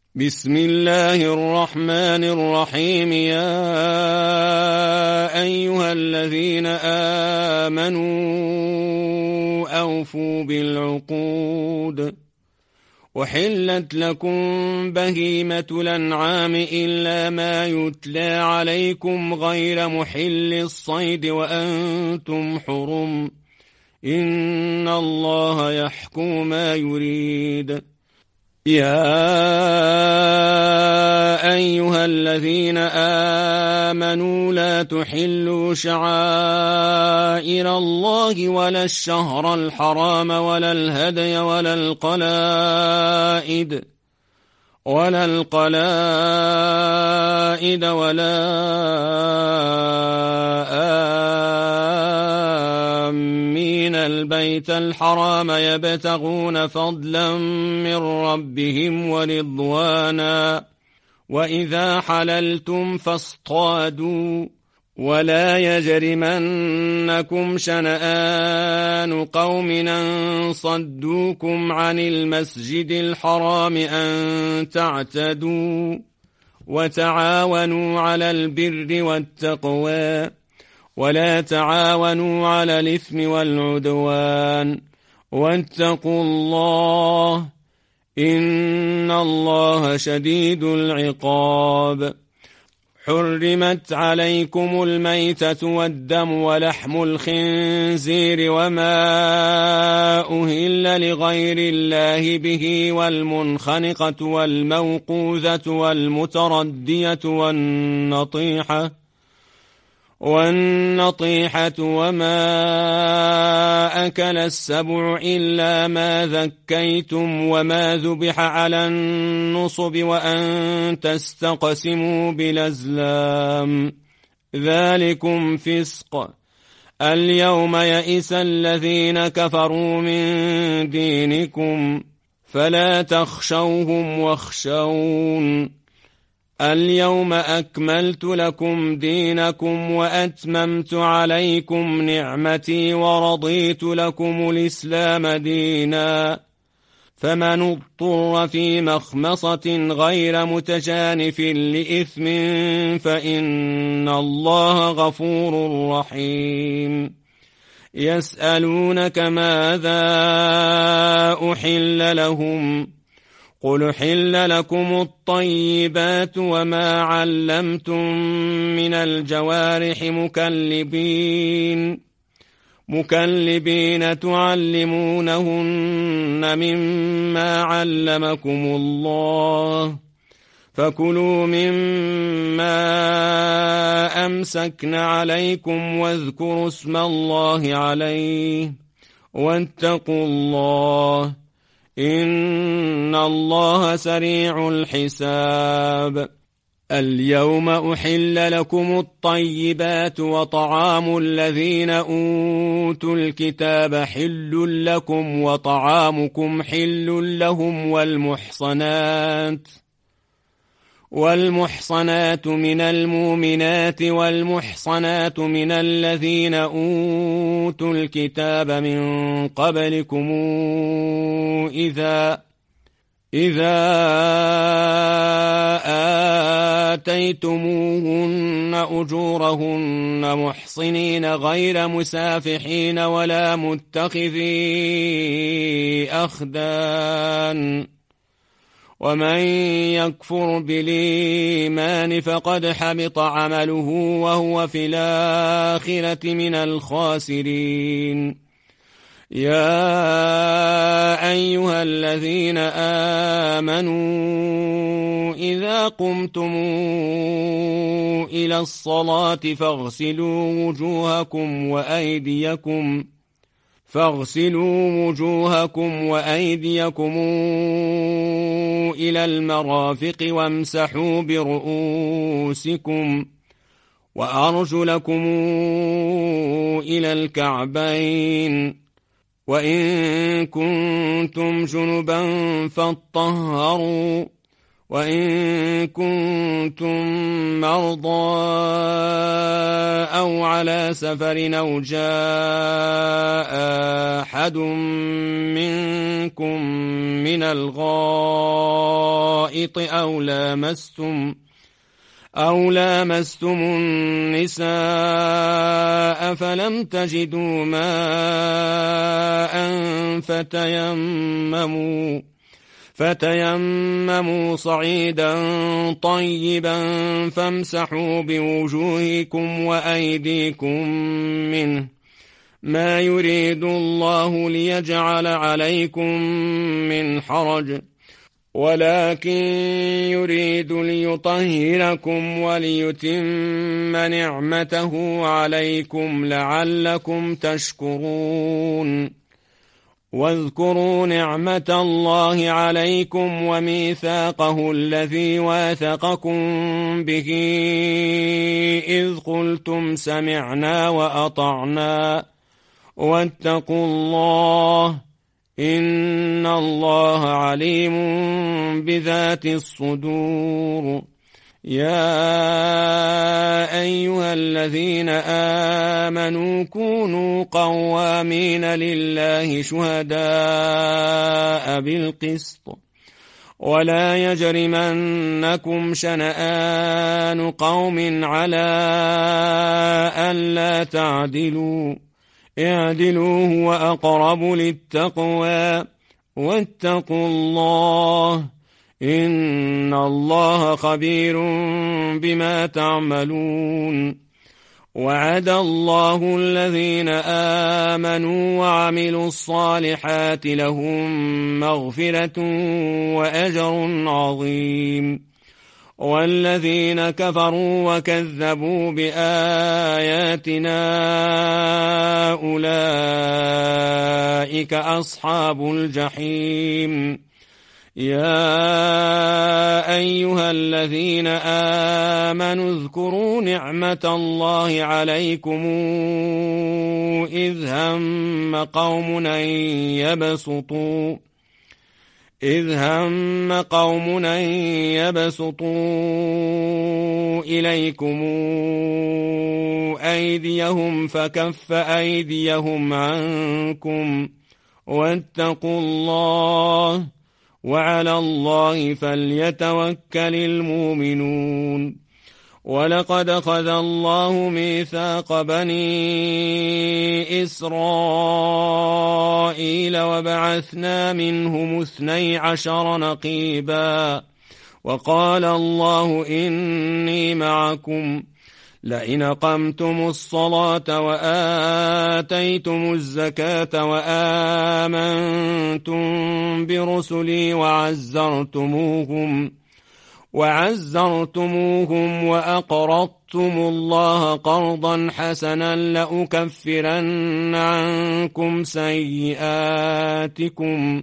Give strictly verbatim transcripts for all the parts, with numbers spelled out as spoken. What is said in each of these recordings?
بسم الله الرحمن الرحيم. يا أيها الذين آمنوا أوفوا بالعقود. وحلت لكم بهيمة الأنعام إلا ما يتلى عليكم غير محل الصيد وأنتم حرم. إن الله يحكم ما يريد. يا أيها الذين آمنوا لا تحلوا شعائر الله ولا الشهر الحرام ولا الهدي ولا القلائد ولا القلائد ولا آمين البيت الحرام يبتغون فضلا من ربهم ورضوانا. وإذا حللتم فاصطادوا ولا يجرمنكم شنآن قوم أن صدوكم عن المسجد الحرام أن تعتدوا. وتعاونوا على البر والتقوى ولا تعاونوا على الإثم والعدوان. واتقوا الله إن الله شديد العقاب. حرمت عليكم الميتة والدم ولحم الخنزير وما أهل لغير الله به والمنخنقة والموقوذة والمتردية والنطيحة والنطيحة وما أكل السبع إلا ما ذكيتم وما ذبح على النصب وأن تستقسموا بالأزلام ذلكم فسق. اليوم يئس الذين كفروا من دينكم فلا تخشوهم واخشون. اليوم أكملت لكم دينكم وأتممت عليكم نعمتي ورضيت لكم الإسلام دينا. فمن اضطر في مخمصة غير متجانف لإثم فإن الله غفور رحيم. يسألونك ماذا أحل لهم قل حل لكم الطيبات وما علمتم من الجوارح مكلبين مكلبين تعلمونهن مما علمكم الله فكلوا مما أمسكن عليكم واذكروا اسم الله عليه واتقوا الله إن الله سريع الحساب. اليوم أحل لكم الطيبات وطعام الذين أوتوا الكتاب حل لكم وطعامكم حل لهم والمحصنات والمحصنات من المؤمنات والمحصنات من الذين أوتوا الكتاب من قبلكم إذا إذا آتيتموهن أجورهن محصنين غير مسافحين ولا متخذي أخدان. ومن يكفر بالإيمان فقد حبط عمله وهو في الآخرة من الخاسرين. يا أيها الذين آمنوا إذا قمتم إلى الصلاة فاغسلوا وجوهكم وأيديكم فاغسلوا وجوهكم وأيديكم إلى المرافق وامسحوا برؤوسكم وأرجلكم إلى الكعبين وإن كنتم جنبا فاطهروا وإن كنتم مرضى أو على سفر أو جاء أحد منكم من الغائط أو لامستم أو لامستم النساء فلم تجدوا ماء فتيمموا فتيمموا صعيدا طيبا فامسحوا بوجوهكم وأيديكم منه ما يريد الله ليجعل عليكم من حرج ولكن يريد ليطهركم وليتم نعمته عليكم لعلكم تشكرون واذكروا نعمة الله عليكم وميثاقه الذي واثقكم به إذ قلتم سمعنا وأطعنا واتقوا الله إن الله عليم بذات الصدور يا أيها الذين آمنوا كونوا قوامين لله شهداء بالقسط ولا يجرمنكم شنآن قوم على ألا تعدلوا اعدلوا هو أقرب للتقوى واتقوا الله إن الله خبير بما تعملون وعد الله الذين آمنوا وعملوا الصالحات لهم مغفرة وأجر عظيم والذين كفروا وكذبوا بآياتنا أولئك أصحاب الجحيم يا أيها الذين آمنوا اذكروا نعمة الله عليكم إذ هم قوم أن يبسطوا إذ هم قوم أن يبسطوا إليكم أيديهم فكف أيديهم عنكم واتقوا الله وعلى الله فليتوكل المؤمنون ولقد أخذ الله ميثاق بني إسرائيل وبعثنا منهم اثني عشر نقيبا وقال الله إني معكم لئن أقمتم الصلاة وآتيتم الزكاة وآمنتم برسلي وعزرتموهم وعزرتموهم وأقرضتم الله قرضا حسنا لأكفرن عنكم سيئاتكم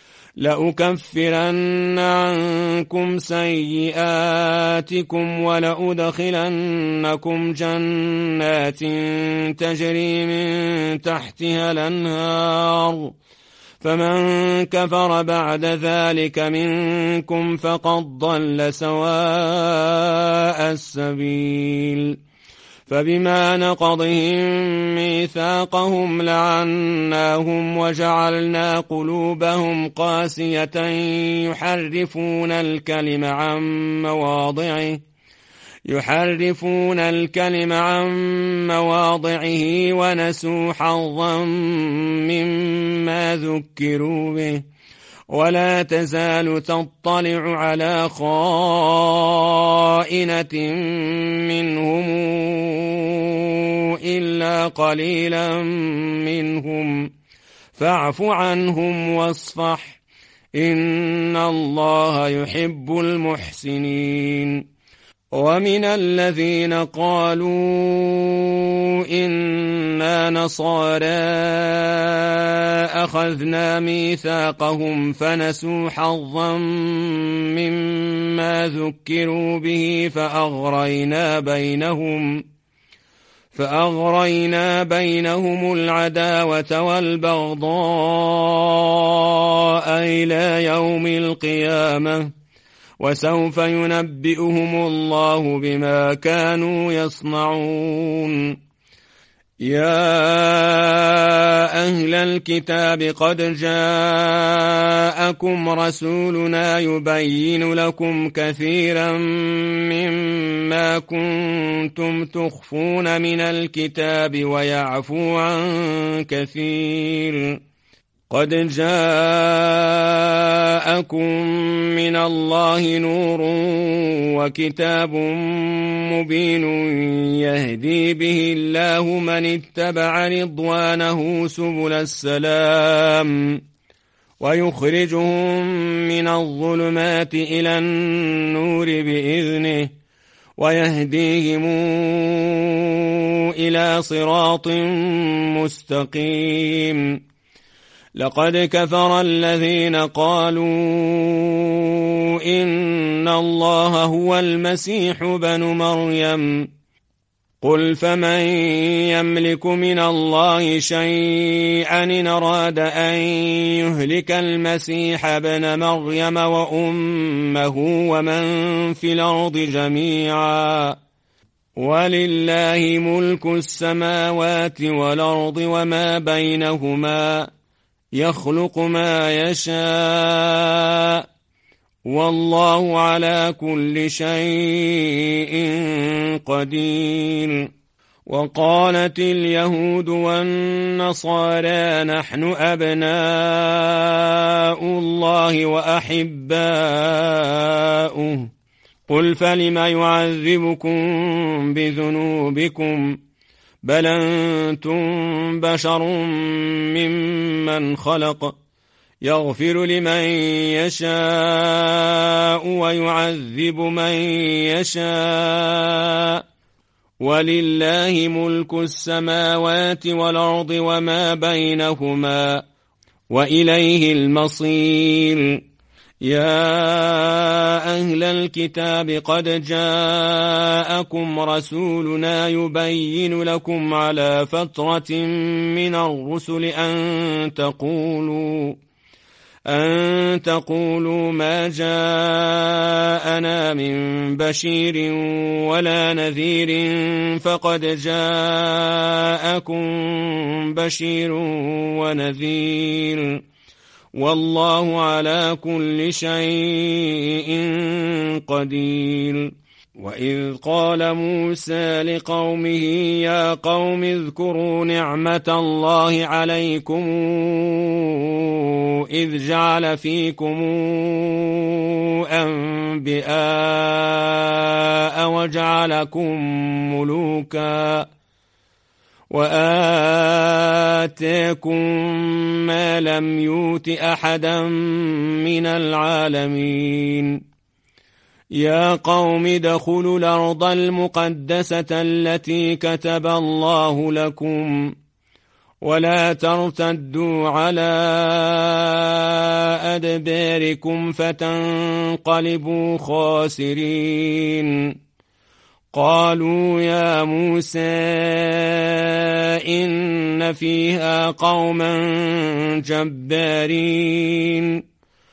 لأكفرن عنكم سيئاتكم ولأدخلنكم جنات تجري من تحتها الأنهار فمن كفر بعد ذلك منكم فقد ضل سواء السبيل فبما نقضهم ميثاقهم لعناهم وجعلنا قلوبهم قاسية يحرفون الكلم عن مواضعه يحرفون الكلم عن مواضعه ونسوا حظا مما ذكروا به ولا تزال تطلع على خائنة منهم إلا قليلا منهم فاعف عنهم واصفح إن الله يحب المحسنين ومن الذين قالوا إنا نصارى أخذنا ميثاقهم فنسوا حظا مما ذكروا به فأغرينا بينهم فأغرينا بينهم العداوة والبغضاء إلى يوم القيامة وسوف ينبئهم الله بما كانوا يصنعون. يا أهل الكتاب قد جاءكم رسولنا يبين لكم كثيرا مما كنتم تخفون من الكتاب ويعفو عن كثير. قد جاءكم من الله نور وكتاب مبين يهدي به الله من اتبع رضوانه سبل السلام ويخرجهم من الظلمات إلى النور بإذنه ويهديهم إلى صراط مستقيم. لقد كفر الذين قالوا إن الله هو المسيح بن مريم. قل فمن يملك من الله شيئا إن أراد أن يهلك المسيح ابن مريم وأمه ومن في الأرض جميعا ولله ملك السماوات والأرض وما بينهما يخلق ما يشاء والله على كل شيء قدير. وقالت اليهود والنصارى نحن أبناء الله وأحباؤه. قل فلم يعذبكم بذنوبكم بل أنتم بشر ممن خلق يغفر لمن يشاء ويعذب من يشاء ولله ملك السماوات والأرض وما بينهما وإليه المصير. يا أهل الكتاب قد جاءكم رسولنا يبين لكم على فترة من الرسل أن تقولوا أن تقولوا ما جاءنا من بشير ولا نذير فقد جاءكم بشير ونذير والله على كل شيء قدير. وإذ قال موسى لقومه يا قوم اذكروا نعمة الله عليكم إذ جعل فيكم أنبياء وجعلكم ملوكا وآتاكم ما لم يؤت أحدا من العالمين. يا قوم ادخلوا الأرض المقدسة التي كتب الله لكم ولا ترتدوا على أدباركم فتنقلبوا خاسرين. قالوا يا موسى إن فيها قوما جبارين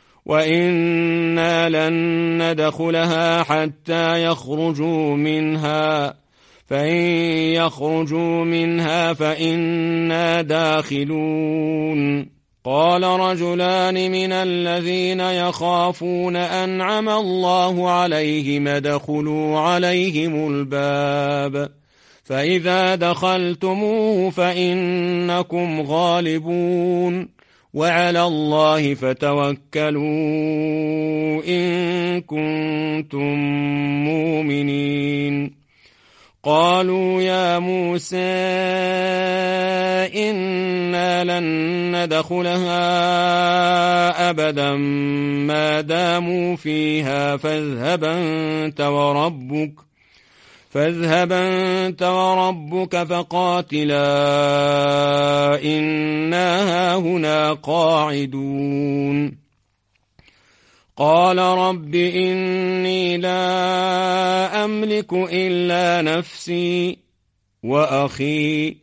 وإنا لن ندخلها حتى يخرجوا منها فإن يخرجوا منها فإنا داخلون. قال رجلان من الذين يخافون أنعم الله عليهم ادخلوا عليهم الباب فإذا دخلتموه فإنكم غالبون وعلى الله فتوكلوا إن كنتم مؤمنين. قالوا يا موسى إنا لن ندخلها أبدا ما داموا فيها فاذهب أنت وربك فاذهب أنت وربك فقاتلا إنا هاهنا قاعدون. قال رب إني لا أملك إلا نفسي وأخي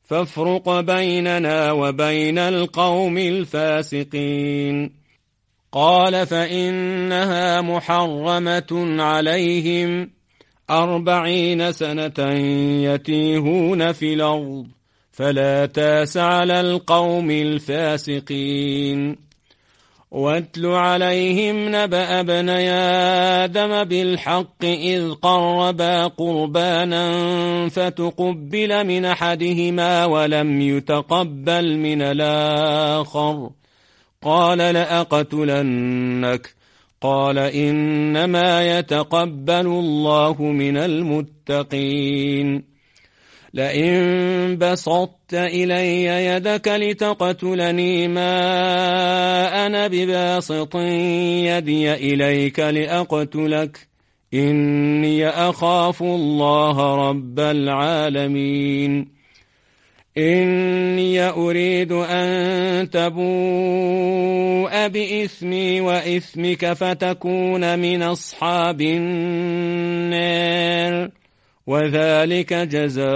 فافرق بيننا وبين القوم الفاسقين. قال فإنها محرمة عليهم أربعين سنة يتيهون في الأرض فلا تاس على القوم الفاسقين. واتل عليهم نبأ ابني آدم بالحق إذ قربا قربانا فتقبل من أحدهما ولم يتقبل من الآخر قال لأقتلنك قال إنما يتقبل الله من المتقين. لئن بسطت إلي يدك لتقتلني ما أنا بباسط يدي إليك لأقتلك إني أخاف الله رب العالمين. إني أريد أن تبوء بإثمي وإثمك فتكون من أصحاب النار وذلك جزاء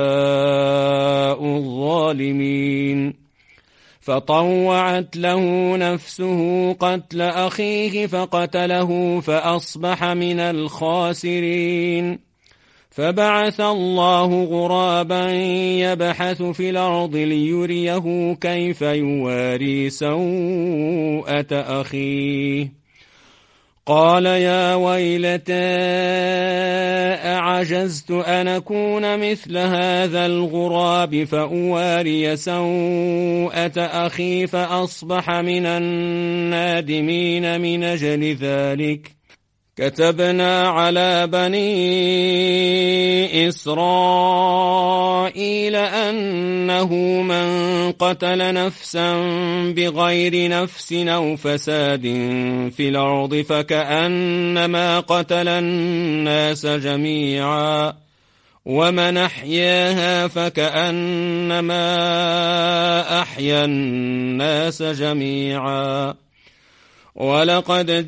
الظالمين. فطوعت له نفسه قتل أخيه فقتله فأصبح من الخاسرين. فبعث الله غرابا يبحث في الأرض ليريه كيف يواري سوءة أخيه قال يا ويلتى أعجزت أن أكون مثل هذا الغراب فأواري سوءة أخي فأصبح من النادمين. من أجل ذلك كتبنا على بني إسرائيل أنه من قتل نفسا بغير نفس أو فساد في الأرض فكأنما قتل الناس جميعا ومن أحياها فكأنما أحيا الناس جميعا. ولقد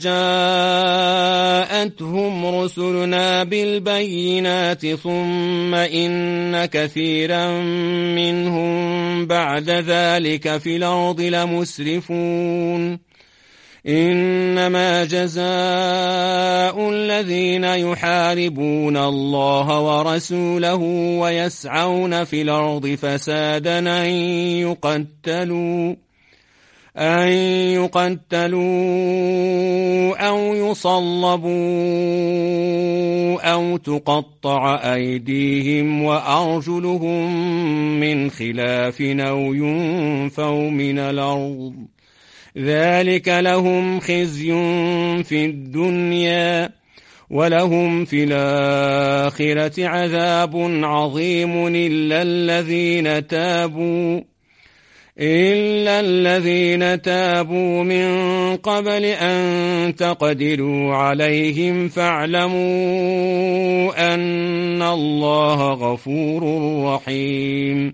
جاءتهم رسلنا بالبينات ثم إن كثيرا منهم بعد ذلك في الأرض لمسرفون. إنما جزاء الذين يحاربون الله ورسوله ويسعون في الأرض فسادا أن يقتلوا أن يقتلوا أو يصلبوا أو تقطع أيديهم وأرجلهم من خلاف أو ينفوا من الأرض ذلك لهم خزي في الدنيا ولهم في الآخرة عذاب عظيم إلا الذين تابوا إلا الذين تابوا من قبل أن تقدروا عليهم فاعلموا أن الله غفور رحيم.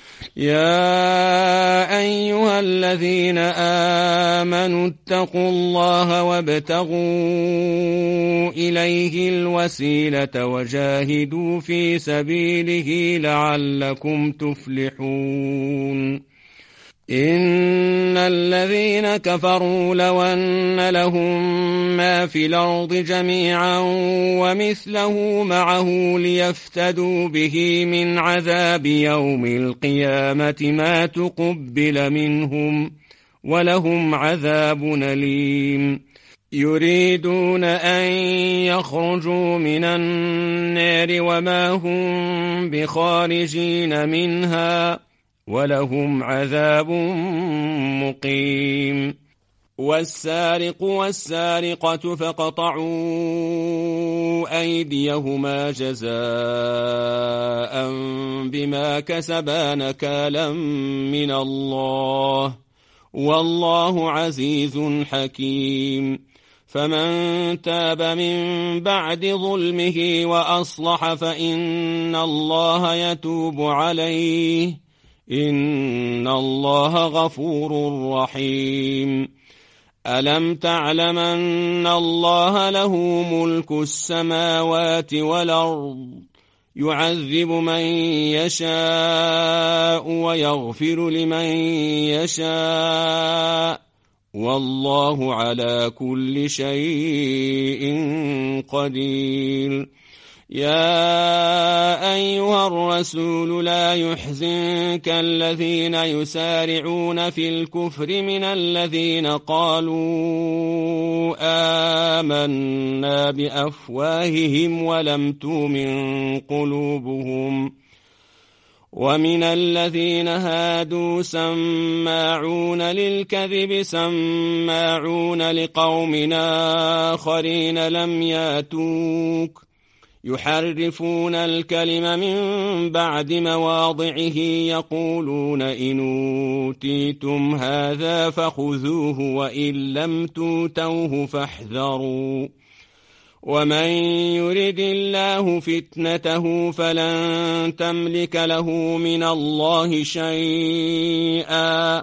يا أيها الذين آمنوا اتقوا الله وابتغوا إليه الوسيلة وجاهدوا في سبيله لعلكم تفلحون. إن الذين كفروا لو أن لهم ما في الأرض جميعا ومثله معه ليفتدوا به من عذاب يوم القيامة ما تقبل منهم ولهم عذاب أليم. يريدون أن يخرجوا من النار وما هم بخارجين منها ولهم عذاب مقيم. والسارق والسارقة فقطعوا أيديهما جزاء بما كسبا نكالا من الله والله عزيز حكيم. فمن تاب من بعد ظلمه وأصلح فإن الله يتوب عليه إن الله غفور رحيم. ألم تعلم أن الله له ملك السماوات والأرض يعذب من يشاء ويغفر لمن يشاء والله على كل شيء قدير. يا أيها الرسول لا يحزنك الذين يسارعون في الكفر من الذين قالوا آمنا بأفواههم ولم تؤمن قلوبهم، ومن الذين هادوا سماعون للكذب سماعون لقوم آخرين لم ياتوك يحرفون الكلم من بعد مواضعه يقولون إن أوتيتم هذا فخذوه وإن لم توتوه فاحذروا، ومن يرد الله فتنته فلن تملك له من الله شيئا.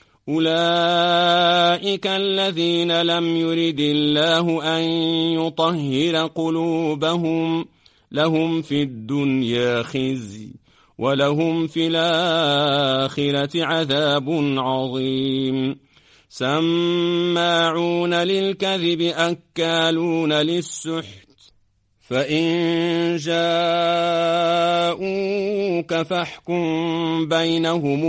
أولئك الذين لم يرد الله أن يطهر قلوبهم، لهم في الدنيا خزي ولهم في الآخرة عذاب عظيم. سماعون للكذب أكالون للسحت، فإن جاءوك فاحكم بينهم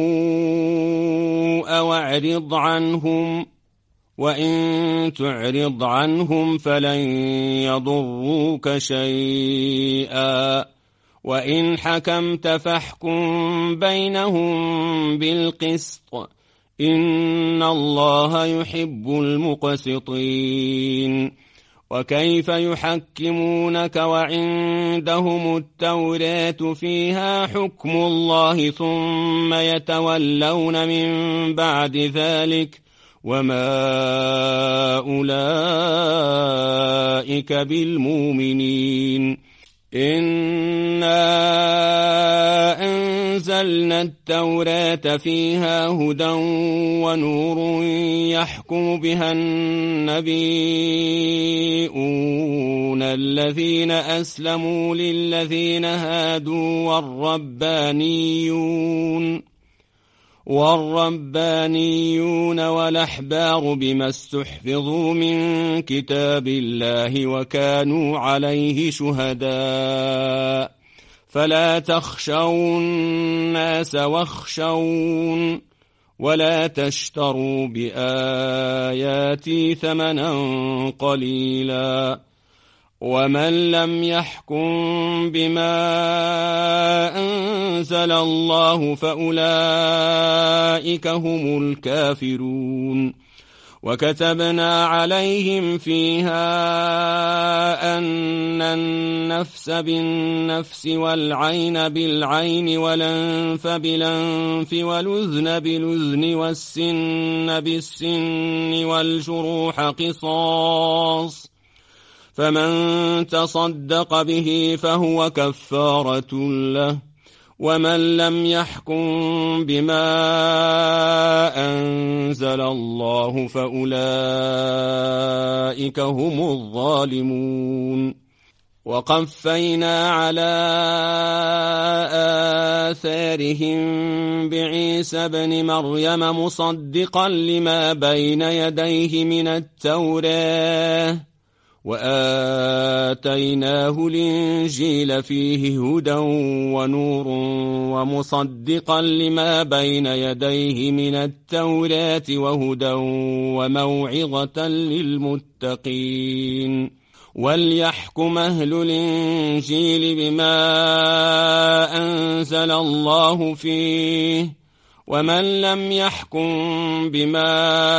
أو اعرض عنهم، وإن تعرض عنهم فلن يضروك شيئا، وإن حكمت فاحكم بينهم بالقسط، إن الله يحب المقسطين. وكيف يحكمونك وعندهم التوراة فيها حكم الله ثم يتولون من بعد ذلك وما أولئك بالمؤمنين. إنا أنزلنا التوراة فيها هدى ونور يحكم بها النبيون الذين أسلموا للذين هادوا والربانيون والربانيون والأحبار بما استحفظوا من كتاب الله وكانوا عليه شهداء، فلا تخشوا الناس واخشون ولا تشتروا بآياتي ثمنا قليلا. ومن لم يحكم بما أنزل الله فأولئك هم الكافرون. وكتبنا عليهم فيها أن النفس بالنفس والعين بالعين والأنف بالأنف والأذن بالأذن والسن بالسن والجروح قصاص، فمن تصدق به فهو كفارة له، ومن لم يحكم بما أنزل الله فأولئك هم الظالمون. وقفينا على آثارهم بعيسى بن مريم مصدقا لما بين يديه من التوراة، وآتيناه الإنجيل فيه هدى ونور ومصدقا لما بين يديه من التوراة وهدى وموعظة للمتقين. وليحكم أهل الإنجيل بما أنزل الله فيه، ومن لم يحكم بما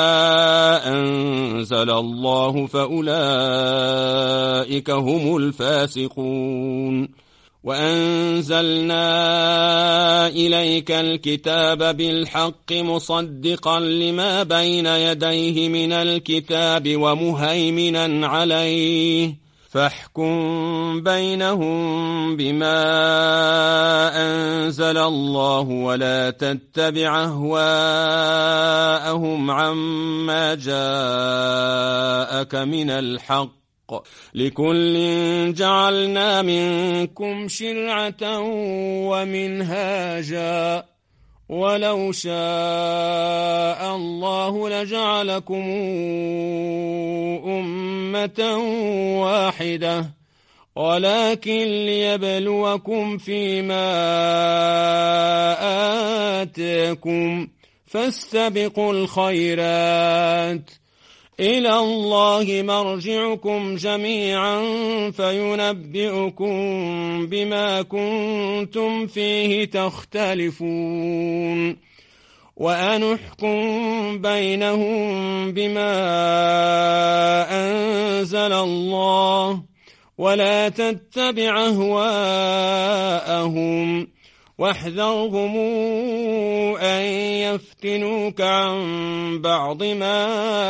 أنزل الله فأولئك هم الفاسقون. وأنزلنا إليك الكتاب بالحق مصدقا لما بين يديه من الكتاب ومهيمنا عليه، فاحكم بينهم بما أنزل الله ولا تتبع أهواءهم عما جاءك من الحق، لكل جعلنا منكم شرعة ومنهاجا ولو شاء الله لجعلكم أمة واحدة ولكن ليبلوكم فيما آتاكم فاستبقوا الخيرات إلى الله مرجعكم جميعا فينبئكم بما كنتم فيه تختلفون وأنحكم بينهم بما أنزل الله ولا تتبع أهواءهم واحذرهم أن يفتنوك عن بعض ما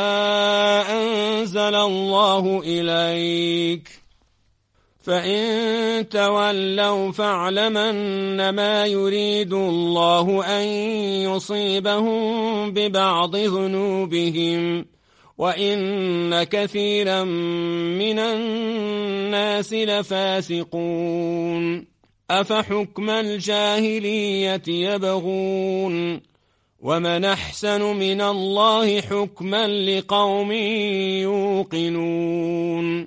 أنزل الله إليك فإن تولوا فاعلم أنما يريد الله أن يصيبهم ببعض ذنوبهم وإن كثيرا من الناس لفاسقون أفحكم الجاهلية يبغون ومن أحسن من الله حكما لقوم يوقنون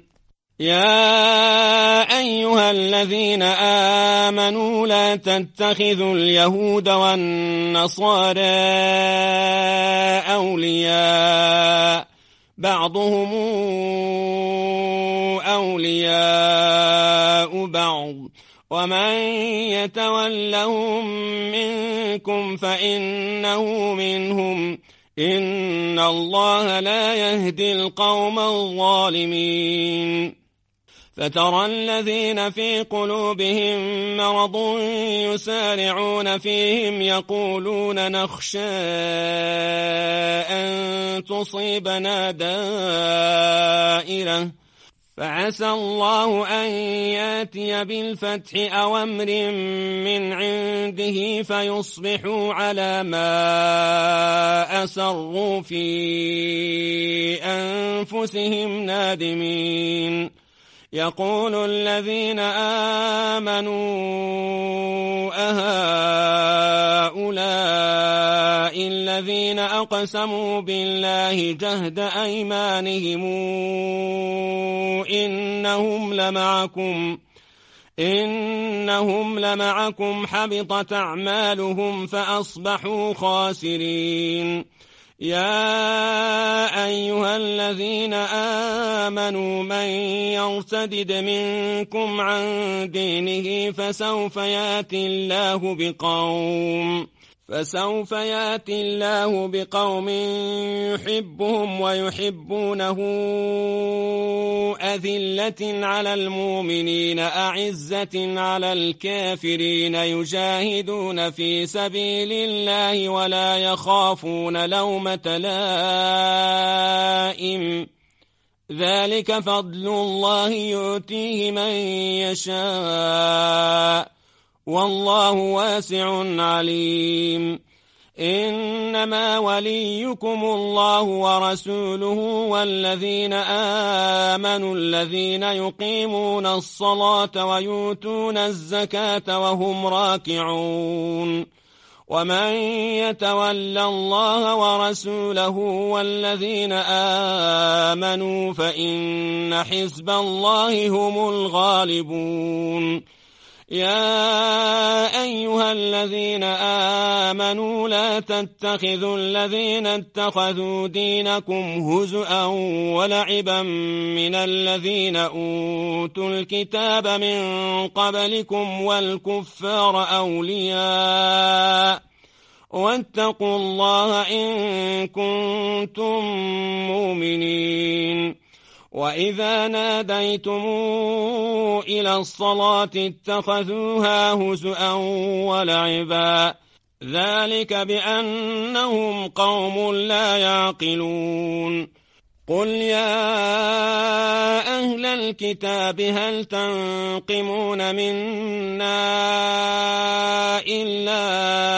يا أيها الذين آمنوا لا تتخذوا اليهود والنصارى أولياء بعضهم أولياء بعض ومن يتولهم منكم فإنه منهم إن الله لا يهدي القوم الظالمين فترى الذين في قلوبهم مرض يسارعون فيهم يقولون نخشى أن تصيبنا دائرة فعسى الله أن ياتي بالفتح أو أمر من عنده فيصبحوا على ما أسروا في أنفسهم نادمين يقول الذين آمنوا أهؤلاء الذين أقسموا بالله جهد أيمانهم إنهم لمعكم إنهم لمعكم حبطت أعمالهم فأصبحوا خاسرين يا أيها الذين آمنوا من يرتدد منكم عن دينه فسوف يأتي الله بقوم فسوف يأتي الله بقوم يحبهم ويحبونه أذلة على المؤمنين أعزة على الكافرين يجاهدون في سبيل الله ولا يخافون لومة لائم ذلك فضل الله يؤتيه من يشاء والله واسع عليم إنما وليكم الله ورسوله والذين آمنوا الذين يقيمون الصلاة ويؤتون الزكاة وهم راكعون ومن يتول الله ورسوله والذين آمنوا فإن حزب الله هم الغالبون يا أيها الذين آمنوا لا تتخذوا الذين اتخذوا دينكم هزؤا ولعبا من الذين أوتوا الكتاب من قبلكم والكفار أولياء واتقوا الله إن كنتم مؤمنين وإذا ناديتم إلى الصلاة اتخذوها هزؤا ولعبا ذلك بأنهم قوم لا يعقلون قل يا أهل الكتاب هل تنقمون منا إلا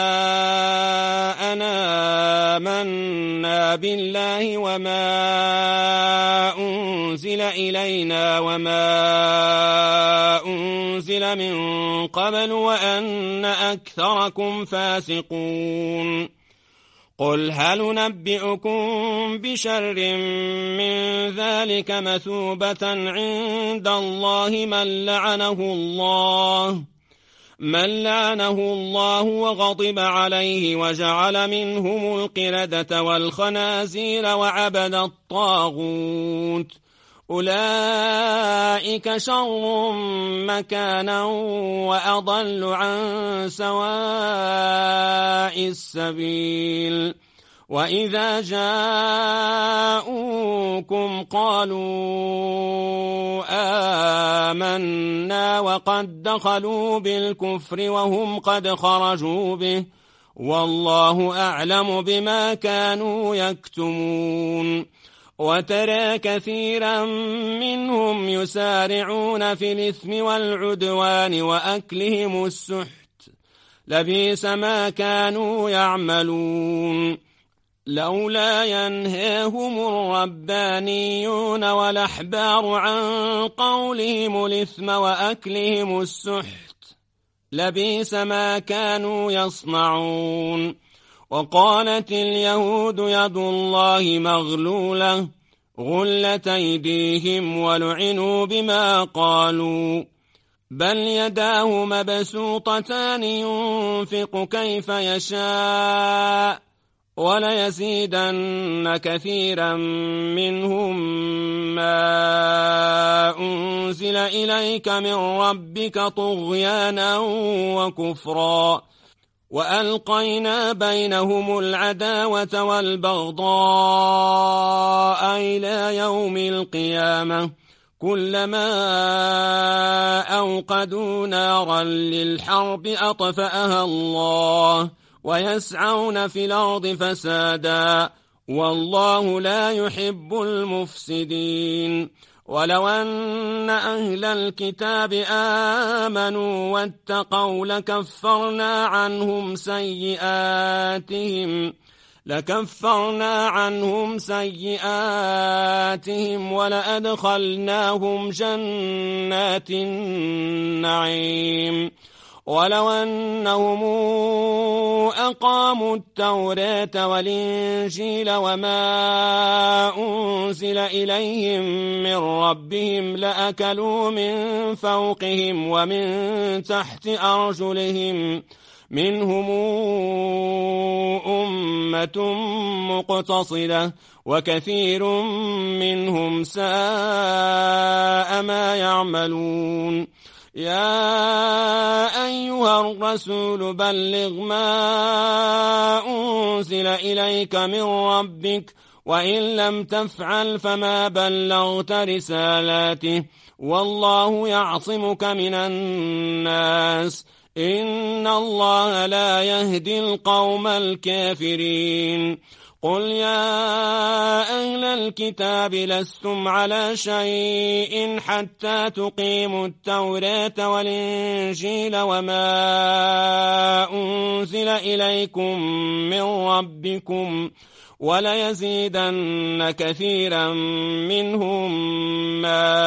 أنا آمنا بالله وما أنزل إلينا وما أنزل أنزل من قبل وأن أكثركم فاسقون قل هل ننبئكم بشر من ذلك مثوبة عند الله من لعنه الله من لعنه الله وغضب عليه وجعل منهم القردة والخنازير وعبد الطاغوت أولئك شر مكانا وأضل عن سواء السبيل وإذا جاءوكم قالوا آمنا وقد دخلوا بالكفر وهم قد خرجوا به والله أعلم بما كانوا يكتمون وترى كثيرا منهم يسارعون في الإثم والعدوان وأكلهم السحت لبئس ما كانوا يعملون لولا ينهاهم الربانيون والأحبار عن قولهم الإثم وأكلهم السحت لبئس ما كانوا يصنعون وقالت اليهود يد الله مغلولة غلت أيديهم ولعنوا بما قالوا بل يداه مبسوطتان ينفق كيف يشاء وليزيدن كثيرا منهم ما أنزل إليك من ربك طغيانا وكفرا وألقينا بينهم العداوة والبغضاء إلى يوم القيامة كلما أوقدوا نارا للحرب أطفأها الله ويسعون في الأرض فسادا والله لا يحب المفسدين ولو أن أهل الكتاب آمنوا واتقوا لكفرنا عنهم سيئاتهم لكفرنا عنهم سيئاتهم ولأدخلناهم جنات النعيم ولو أنهم أقاموا التوراة والإنجيل وما أنزل إليهم من ربهم لأكلوا من فوقهم ومن تحت أرجلهم منهم أمة مقتصدة وكثير منهم ساء ما يعملون يا أيها الرسول بلغ ما أنزل إليك من ربك وإن لم تفعل فما بلغت رسالاته والله يعصمك من الناس إن الله لا يهدي القوم الكافرين قل يا أهل الكتاب لستم على شيء حتى تقيموا التوراة والإنجيل وما أنزل إليكم من ربكم وليزيدن كثيرا منهم ما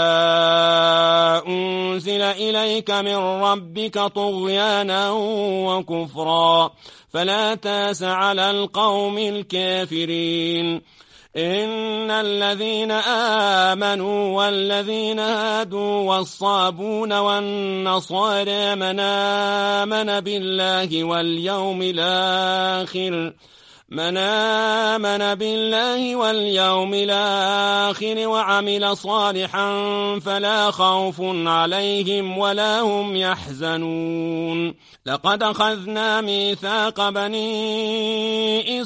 أنزل إليك من ربك طغيانا وكفرا فلا تاس على القوم الكافرين إن الذين آمنوا والذين هادوا والصابون والنصارى من آمن بالله واليوم الآخر من آمن بالله واليوم الآخر وعمل صالحا فلا خوف عليهم ولا هم يحزنون لقد أخذنا ميثاق بني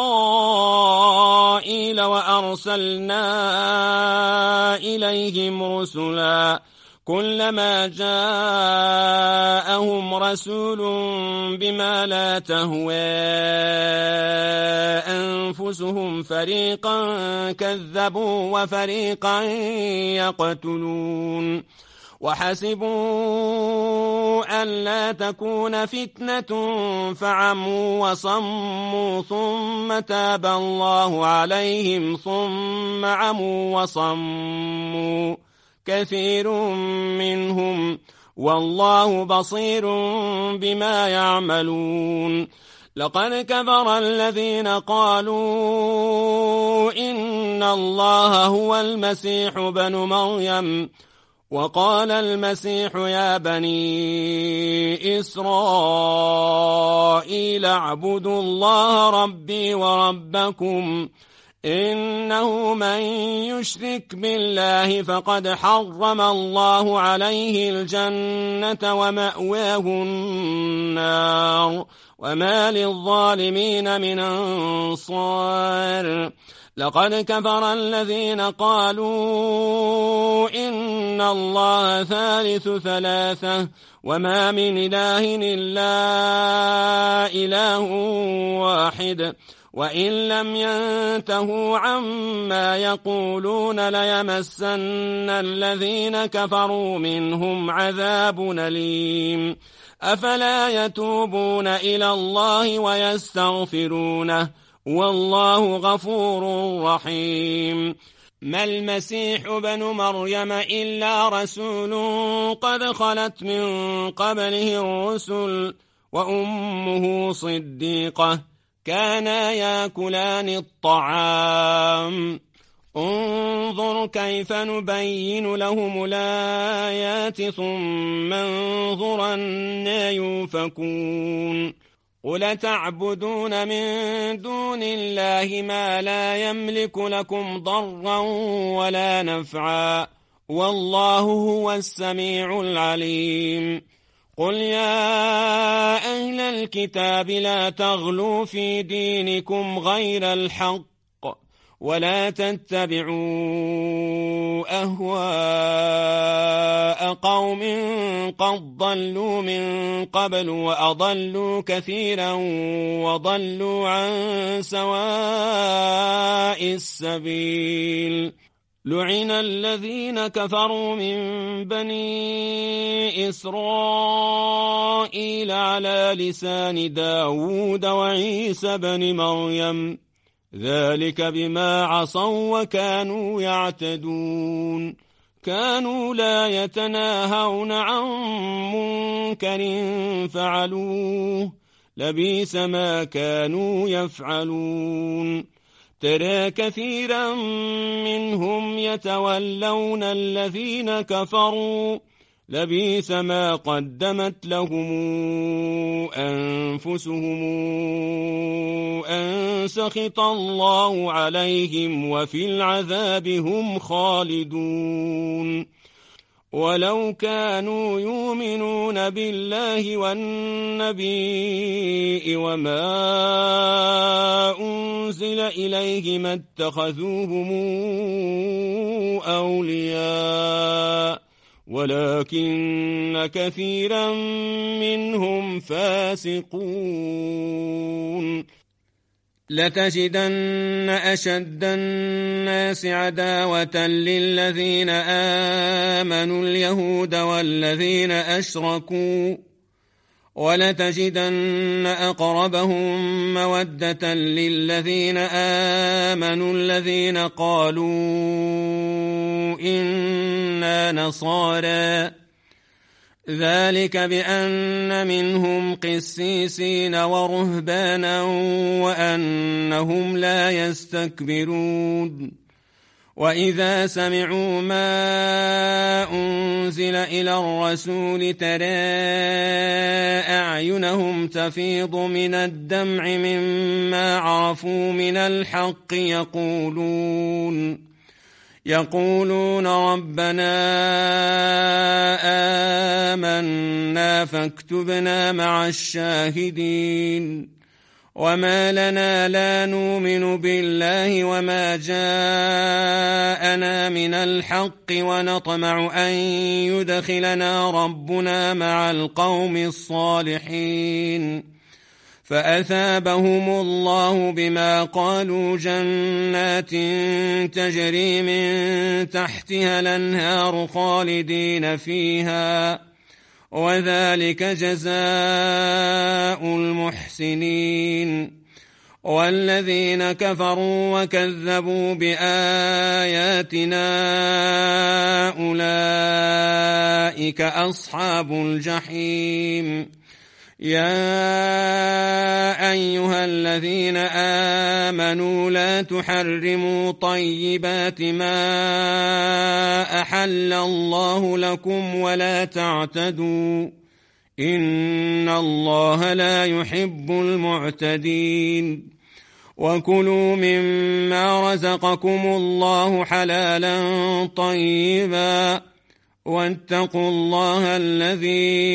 إسرائيل وأرسلنا إليهم رسلا كلما جاءهم رسول بما لا تهوى أنفسهم فريقا كذبوا وفريقا يقتلون وحسبوا ألا تكون فتنة فعموا وصموا ثم تاب الله عليهم ثم عموا وصموا كثير منهم والله بصير بما يعملون. لقد كفر الذين قالوا إن الله هو المسيح بن مريم، وقال المسيح يا بني إسرائيل اعبدوا الله ربي وربكم إنه من يشرك بالله فقد حرم الله عليه الجنة ومأواه النار وما للظالمين من أنصار. لقد كفر الذين قالوا إن الله ثالث ثلاثة وما من إله إلا إله واحد وإن لم ينتهوا عما يقولون ليمسن الذين كفروا منهم عذاب أليم. أفلا يتوبون إلى الله ويستغفرونه والله غفور رحيم. ما المسيح بن مريم إلا رسول قد خلت من قبله الرسل وأمه صديقة كانا ياكلان الطعام. انظر كيف نبين لهم الآيات ثم انظر أنى يؤفكون. قل تعبدون من دون الله ما لا يملك لكم ضرا ولا نفعا والله هو السميع العليم. قل يا أهل الكتاب لا تغلوا في دينكم غير الحق ولا تتبعوا أهواء قوم قد ضلوا من قبل وأضلوا كثيرا وضلوا عن سواء السبيل. لعن الذين كفروا من بني إسرائيل على لسان داود وعيسى بن مريم ذلك بما عصوا وكانوا يعتدون. كانوا لا يتناهون عن منكر فعلوه لبئس ما كانوا يفعلون. ترى كثيرا منهم يتولون الذين كفروا لبئس ما قدمت لهم أنفسهم أن سخط الله عليهم وفي العذاب هم خالدون. ولو كانوا يؤمنون بالله والنبي وما أنزل إليه ما اتخذوهم أولياء ولكن كثيرا منهم فاسقون. لتجدن أشد الناس عداوة للذين آمنوا اليهود والذين أشركوا ولتجدن أقربهم مودة للذين آمنوا الذين قالوا إنا نصارى ذلك بأن منهم قسيسين ورهبانا وأنهم لا يستكبرون. وإذا سمعوا ما أنزل إلى الرسول ترى أعينهم تفيض من الدمع مما عرفوا من الحق يقولون يقولون ربنا آمنا فاكتبنا مع الشاهدين. وما لنا لا نؤمن بالله وما جاءنا من الحق ونطمع أن يدخلنا ربنا مع القوم الصالحين. فأثابهم الله بما قالوا جنات تجري من تحتها الأنهار خالدين فيها وذلك جزاء المحسنين. والذين كفروا وكذبوا بآياتنا أولئك أصحاب الجحيم. يا أيها الذين آمنوا لا تحرموا طيبات ما أحل الله لكم ولا تعتدوا إن الله لا يحب المعتدين. وكلوا مما رزقكم الله حلالا طيبا واتقوا الله الذي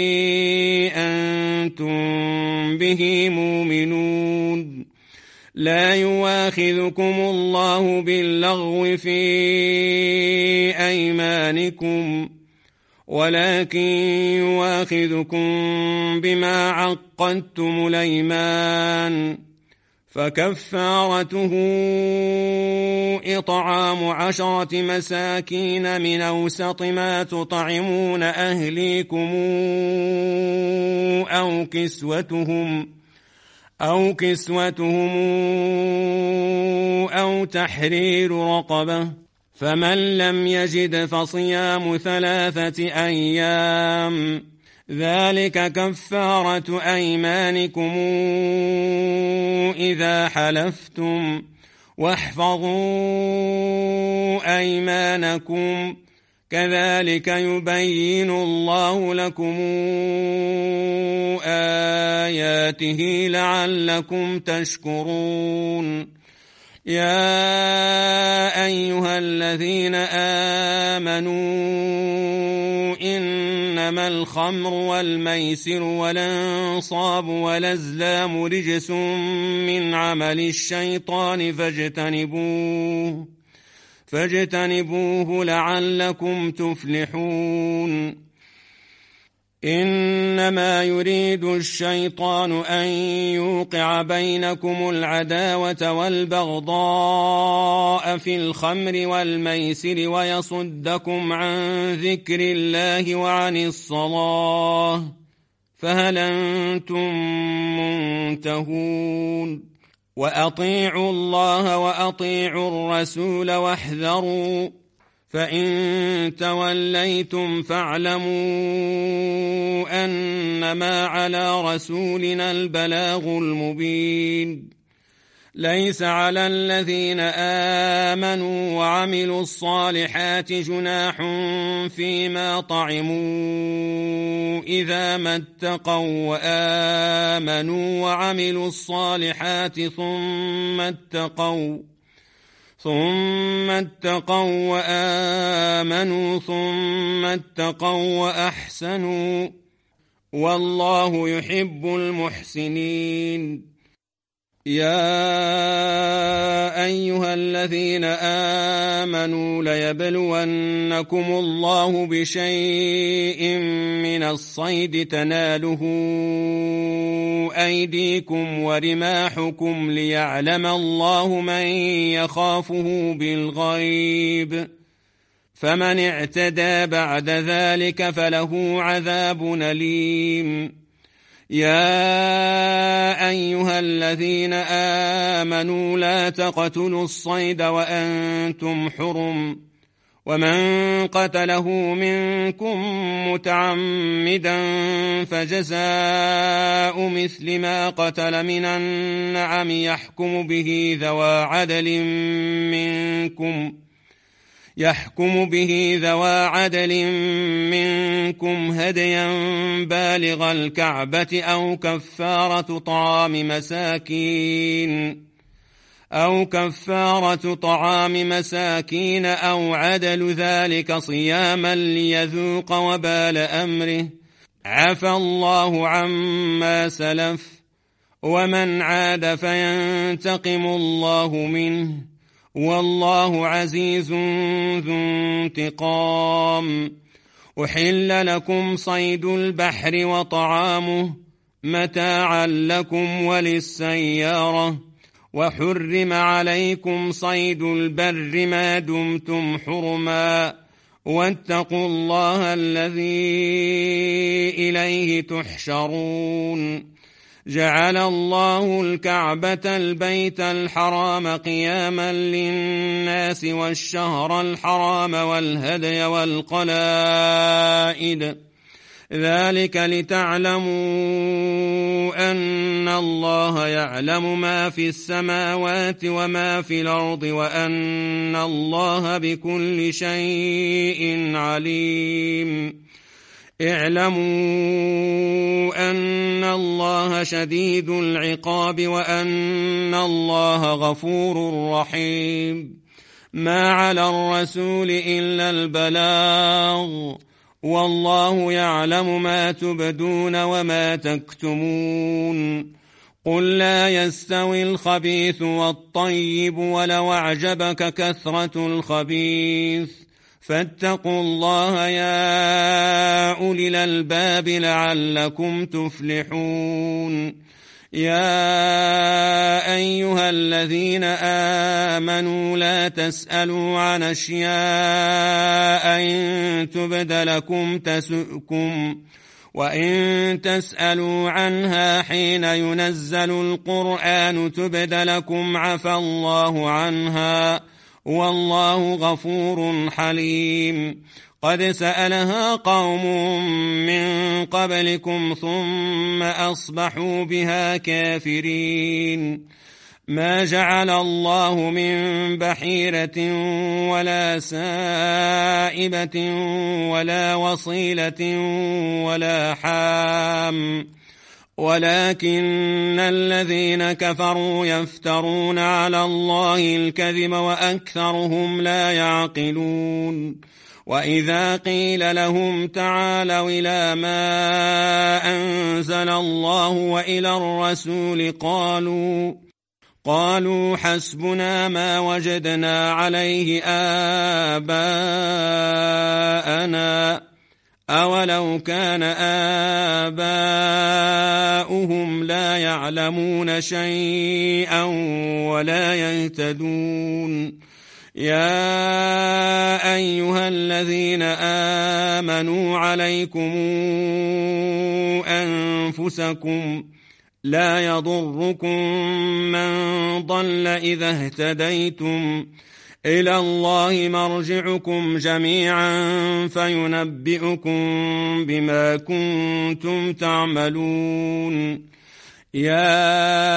أنتم به مؤمنون. لا يواخذكم الله باللغو في أيمانكم ولكن يواخذكم بما عقدتم الأيمان فكفارته إطعام عشرة مساكين من أوسط ما تطعمون أهليكم أو كسوتهم أو كسوتهم أو تحرير رقبة فمن لم يجد فصيام ثلاثة أيام ذلك كفارة أيمانكم إذا حلفتم واحفظوا أيمانكم كذلك يبين الله لكم آياته لعلكم تشكرون. يا أيها الذين آمنوا إنما الخمر والميسر والأنصاب والأزلام رجس من عمل الشيطان فاجتنبوه فاجتنبوه لعلكم تفلحون. إنما يريد الشيطان أن يوقع بينكم العداوة والبغضاء في الخمر والميسر ويصدكم عن ذكر الله وعن الصلاة فهل أنتم منتهون؟ وأطيعوا الله وأطيعوا الرسول واحذروا فإن توليتم فاعلموا أنما على رسولنا البلاغ المبين. ليس على الذين آمنوا وعملوا الصالحات جناح فيما طعموا إذا ما اتقوا وآمنوا وعملوا الصالحات ثم اتقوا ثم اتقوا وآمنوا ثم اتقوا وأحسنوا والله يحب المحسنين. يا أيها الذين آمنوا ليبلونكم الله بشيء من الصيد تناله أيديكم ورماحكم ليعلم الله من يخافه بالغيب فمن اعتدى بعد ذلك فله عذاب أليم. يا أيها الذين آمنوا لا تقتلوا الصيد وأنتم حرم ومن قتله منكم متعمدا فجزاء مثل ما قتل من النعم يحكم به ذوى عدل منكم يحكم به ذوى عدل منكم هديا بالغ الكعبة أو كفارة طعام مساكين أو كفارة طعام مساكين أو عدل ذلك صياما ليذوق وبال أمره عفى الله عما سلف ومن عاد فينتقم الله منه والله عزيز ذو انتقام. أحل لكم صيد البحر وطعامه متاعا لكم وللسيارة وحرم عليكم صيد البر ما دمتم حرما واتقوا الله الذي إليه تحشرون. جعل الله الكعبة البيت الحرام قياما للناس والشهر الحرام والهدي والقلائد ذلك لتعلموا أن الله يعلم ما في السماوات وما في الأرض وأن الله بكل شيء عليم. اعلموا أن الله شديد العقاب وأن الله غفور رحيم. ما على الرسول إلا البلاغ والله يعلم ما تبدون وما تكتمون. قل لا يستوي الخبيث والطيب ولو أعجبك كثرة الخبيث فاتقوا الله يا أولي الألباب لعلكم تفلحون. يا أيها الذين آمنوا لا تسألوا عن أشياء إن تبد لكم تسؤكم وإن تسألوا عنها حين ينزل القرآن تبد لكم عفى الله عنها والله غفور حليم. قد سألها قوم من قبلكم ثم أصبحوا بها كافرين. ما جعل الله من بحيرة ولا سائبة ولا وصيلة ولا حام ولكن الذين كفروا يفترون على الله الكذب وأكثرهم لا يعقلون. وإذا قيل لهم تعالوا إلى ما أنزل الله وإلى الرسول قالوا قالوا حسبنا ما وجدنا عليه آباءنا أولو كان آباؤهم لا يعلمون شيئا ولا يهتدون. يا أيها الذين آمنوا عليكم أنفسكم لا يضركم من ضل إذا اهتديتم إلى الله مرجعكم جميعا فينبئكم بما كنتم تعملون. يا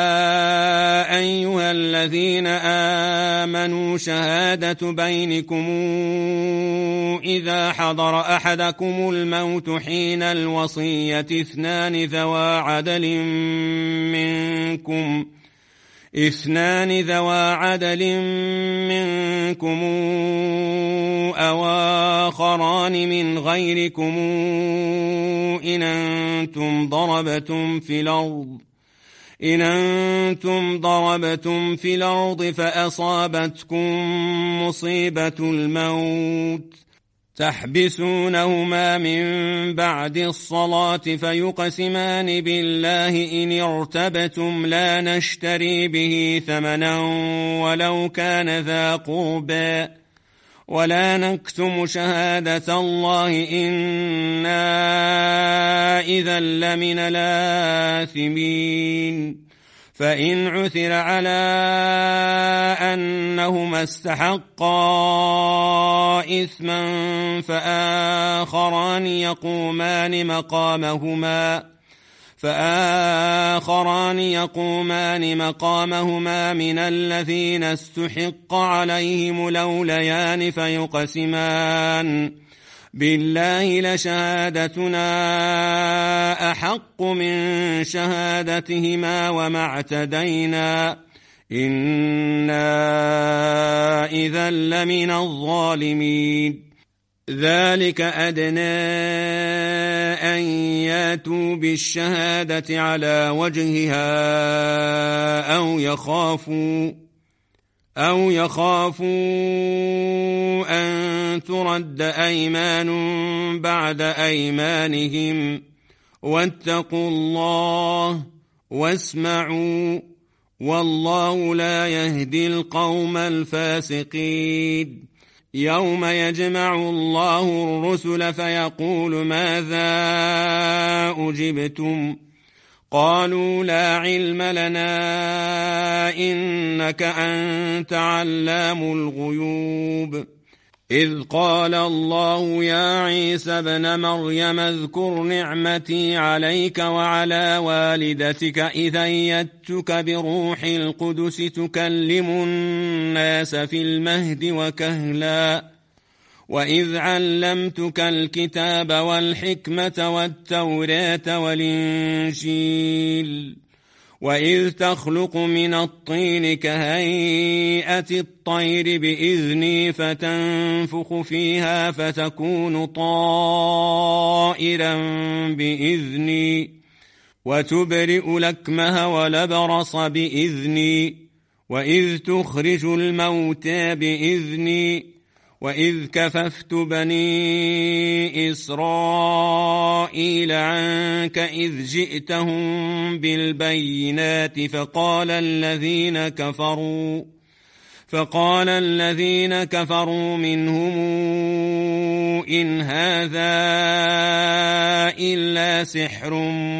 أيها الذين آمنوا شهادة بينكم إذا حضر أحدكم الموت حين الوصية اثنان ذوى عدل منكم اثنان ذوى عدل منكم أو آخران من غيركم إن أنتم ضربتم في الأرض إن أنتم ضربتم في الأرض فأصابتكم مصيبة الموت تحبسونهما من بعد الصلاة فيقسمان بالله إن ارتبتم لا نشتري به ثمنا ولو كان ذا قربى ولا نكتم شهادة الله إنا إذا لمن الآثمين. فإن عثر على أنهما استحقا إثما فآخران يقومان مقامهما فآخران يقومان مقامهما من الذين استحق عليهم الأوليان فيقسمان بالله لشهادتنا أحق من شهادتهما وما اعتدينا إنا إذا لمن الظالمين. ذلك أدنى أن ياتوا بالشهادة على وجهها أو يخافوا أو يخافوا أن ترد أيمان بعد أيمانهم واتقوا الله واسمعوا والله لا يهدي القوم الفاسقين. يوم يجمع الله الرسل فيقول ماذا أجبتم قالوا لا علم لنا إنك أنت علام الغيوب. إذ قال الله يا عيسى ابن مريم اذكر نعمتي عليك وعلى والدتك إذ أيدتك بروح القدس تكلم الناس في المهد وكهلا وإذ علمتك الكتاب والحكمة والتوراة والإنجيل وإذ تخلق من الطين كهيئة الطير بإذني فتنفخ فيها فتكون طائرا بإذني وتبرئ الأكمه والأبرص بإذني وإذ تخرج الموتى بإذني وإذ كففت بني إسرائيل عنك إذ جئتهم بالبينات فقال الذين كفروا فقال الذين كفروا منهم إن هذا إلا سحر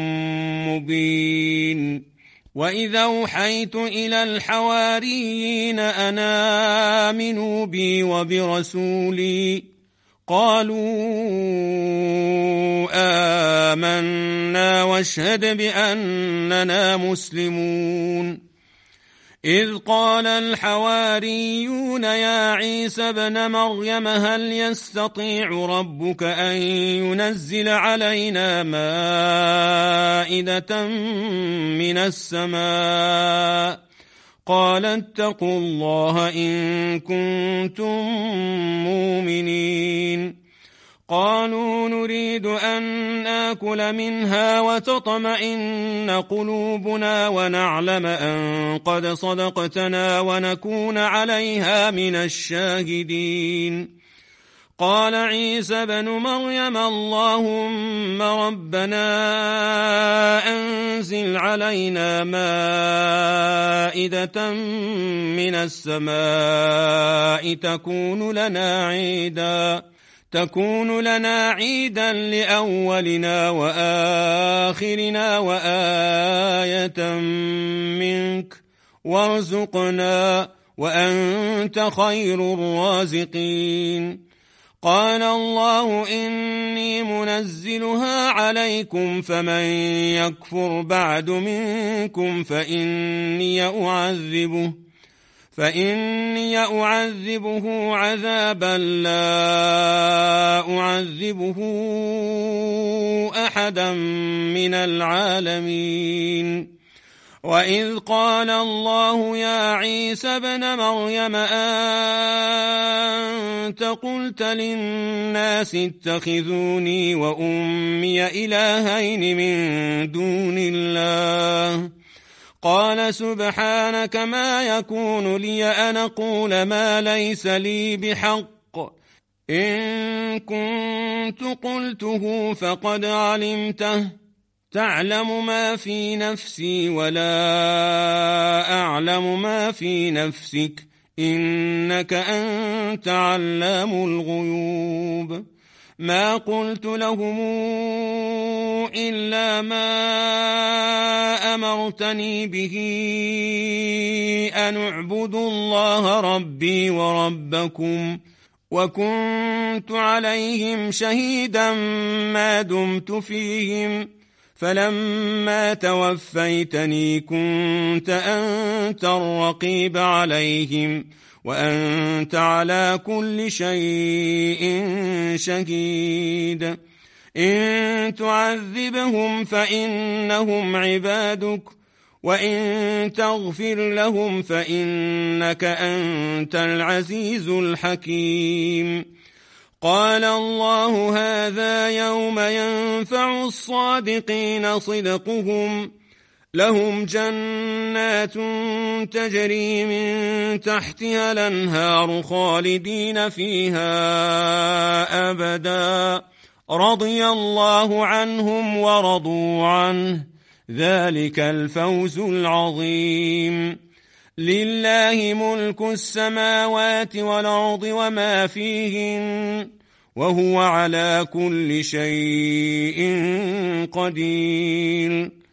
مبين. وإذا أوحيت إلى الحواريين أن آمنوا بي وبرسولي قالوا آمنا واشهد بأننا مسلمون. إذ قال الحواريون يا عيسى ابن مريم هل يستطيع ربك أن ينزل علينا مائدة من السماء قال اتقوا الله إن كنتم مؤمنين. قالوا نريد أن نأكل منها وتطمئن قلوبنا ونعلم أن قد صدقتنا ونكون عليها من الشاهدين. قال عيسى بن مريم اللهم ربنا أنزل علينا مائدة من السماء تكون لنا عيداً تكون لنا عيدا لأولنا وآخرنا وآية منك وارزقنا وأنت خير الرازقين. قال الله إني منزلها عليكم فمن يكفر بعد منكم فإني أعذبه فإني أعذبه عذابا لا أعذبه أحدا من العالمين. وإذ قال الله يا عيسى ابن مريم أنت قلت للناس اتخذوني وأمي إلهين من دون الله قال سبحانك ما يكون لي أن أقول ما ليس لي بحق إن كنت قلته فقد علمته تعلم ما في نفسي ولا أعلم ما في نفسك إنك أنت علام الغيوب. ما قلت لهم إلا ما أمرتني به أن اعبدوا الله ربي وربكم وكنت عليهم شهيدا ما دمت فيهم فلما توفيتني كنت أنت الرقيب عليهم وأنت على كل شيء شهيد. إن تعذبهم فإنهم عبادك وإن تغفر لهم فإنك أنت العزيز الحكيم. قال الله هذا يوم ينفع الصادقين صدقهم لهم جنات تجري من تحتها الأنهار خالدين فيها أبدا رضي الله عنهم ورضوا عنه ذلك الفوز العظيم. لله ملك السماوات والأرض وما فيهن وهو على كل شيء قدير.